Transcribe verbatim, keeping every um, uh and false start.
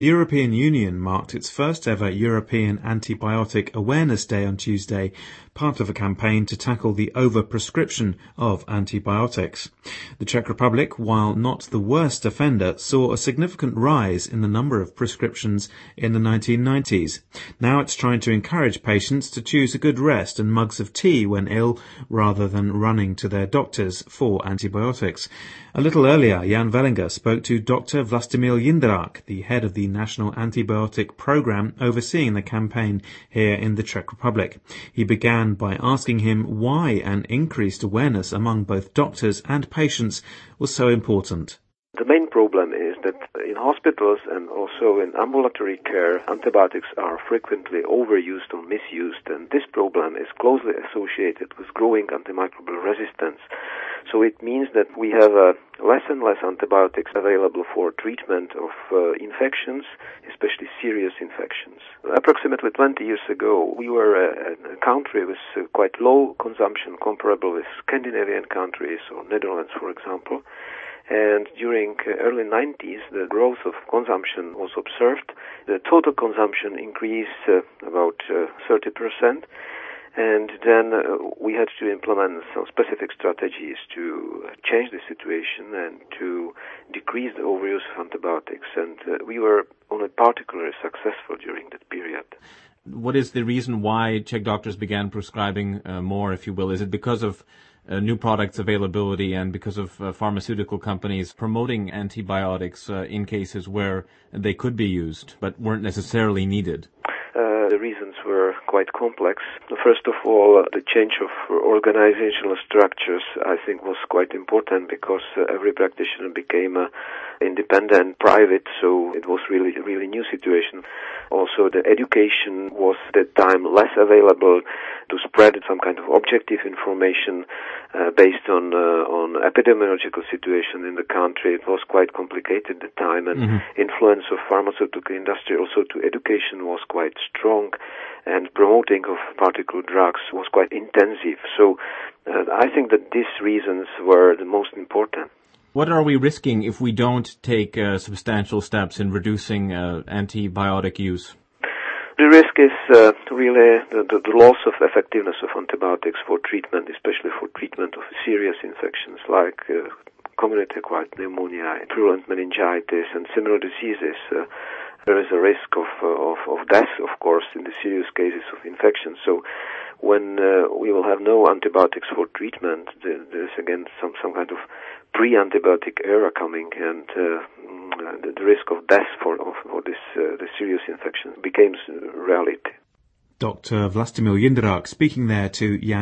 The European Union marked its first ever European Antibiotic Awareness Day on Tuesday, part of a campaign to tackle the overprescription of antibiotics. The Czech Republic, while not the worst offender, saw a significant rise in the number of prescriptions in the nineteen nineties. Now it's trying to encourage patients to choose a good rest and mugs of tea when ill, rather than running to their doctors for antibiotics. A little earlier, Jan Vellinger spoke to Doctor Vlastimil Jindrak, the head of the National Antibiotic Programme overseeing the campaign here in the Czech Republic. He began by asking him why an increased awareness among both doctors and patients was so important. The main problem is that in hospitals and also in ambulatory care, antibiotics are frequently overused or misused, and this problem is closely associated with growing antimicrobial resistance. So it means that we have uh, less and less antibiotics available for treatment of uh, infections, especially serious infections. Approximately twenty years ago, we were a, a country with uh, quite low consumption, comparable with Scandinavian countries or Netherlands, for example. And during uh, early nineties, the growth of consumption was observed. The total consumption increased uh, about uh, thirty percent. And then uh, we had to implement some specific strategies to change the situation and to decrease the overuse of antibiotics. And uh, we were only particularly successful during that period. What is the reason why Czech doctors began prescribing uh, more, if you will? Is it because of uh, new products availability and because of uh, pharmaceutical companies promoting antibiotics uh, in cases where they could be used but weren't necessarily needed? Uh, the reasons were quite complex. First of all, uh, the change of organizational structures, I think, was quite important because uh, every practitioner became uh, independent, private, so it was really, really new situation. Also, the education was at that time less available to spread some kind of objective information uh, based on uh, on epidemiological situation in the country. It was quite complicated at the time, and mm-hmm. influence of pharmaceutical industry also to education was quite strong, and promoting of particular drugs was quite intensive. So uh, I think that these reasons were the most important. What are we risking if we don't take uh, substantial steps in reducing uh, antibiotic use? The risk is uh, really the, the, the loss of effectiveness of antibiotics for treatment, especially for treatment of serious infections like uh, community-acquired pneumonia, virulent meningitis, and similar diseases. Uh, there is a risk of, uh, of of death, of course, in the serious cases of infection. So when uh, we will have no antibiotics for treatment, there, there is again some, some kind of pre-antibiotic era coming, and uh, the, the risk of death for, of, for this uh, the serious infection becomes reality. Doctor Vlastimil Jindrak speaking there to Jan